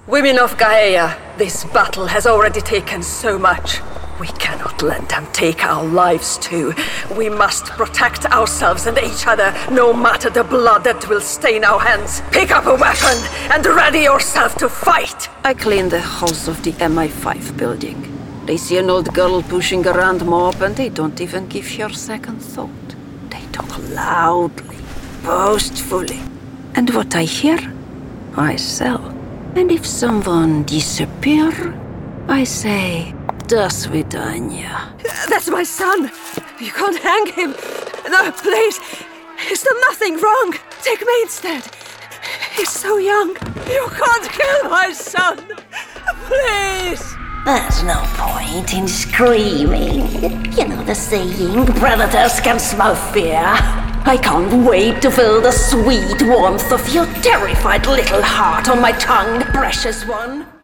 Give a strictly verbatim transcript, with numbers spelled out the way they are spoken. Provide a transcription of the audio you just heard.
Women of Gaia, this battle has already taken so much. We cannot let them take our lives too. We must protect ourselves and each other, no matter the blood that will stain our hands. Pick up a weapon and ready yourself to fight! I clean the halls of the M I five building. They see an old girl pushing around mob and they don't even give her second thought. They talk loudly, boastfully. And what I hear, I sell. And if someone disappear, I say, "Do svidaniya." That's my son! You can't hang him! No, please! He's done nothing wrong! Take me instead! He's so young! You can't kill my son! Please! There's no point in screaming. You know the saying, predators can smell fear. I can't wait to feel the sweet warmth of your terrified little heart on my tongue, precious one.